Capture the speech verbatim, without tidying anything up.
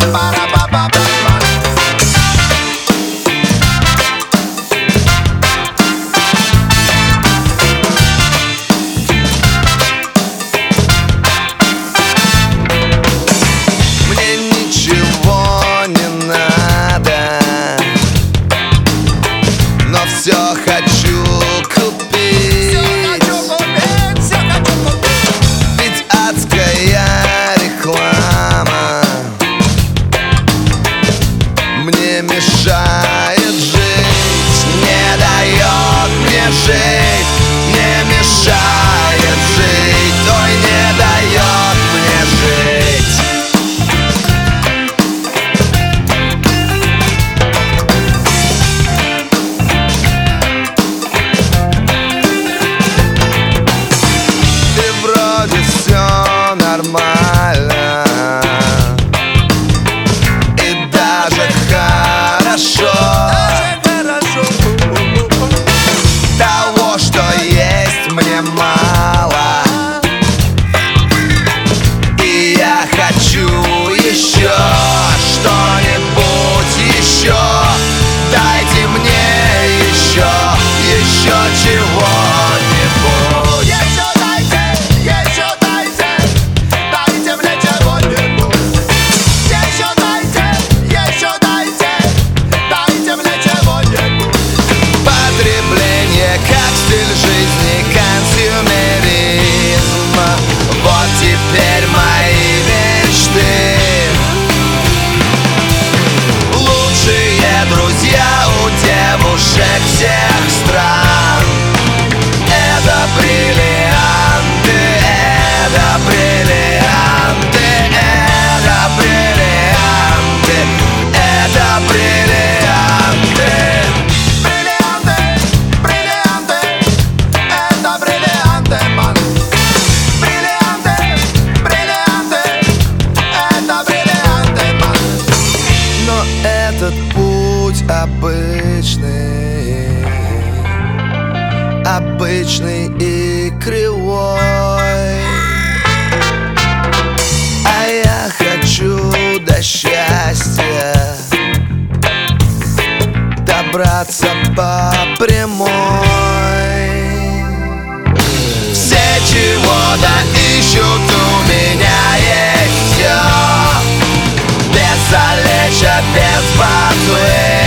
Все хочу купить, все хочу купить, все хочу купить. Ведь адская реклама мне мешает жить, не дает мне жить, не мешает жить, ой, не дает мне жить. Все нормально и даже хорошо, Даже хорошо. того, что есть, мне мало, и я хочу еще что-нибудь еще. Дайте мне еще, еще чего-нибудь. Еще дайте, еще дайте, дайте мне чего-нибудь. Еще дайте, еще дайте, дайте мне чего-нибудь. Потребление как стиль жизни, консюмеризм. Вот теперь мои мечты. Лучшие друзья у девушек всех стран. Это бриллианты, это бриллианты, это бриллианты, это бриллианты. Бриллианты, бриллианты, это бриллианты, ман. Бриллианты, бриллианты, это бриллианты, ман. Но этот путь обычный, обычный и кривой, а я хочу до счастья добраться по прямой. Все чего-то ищут, у меня есть все. Без залеча, без патвы.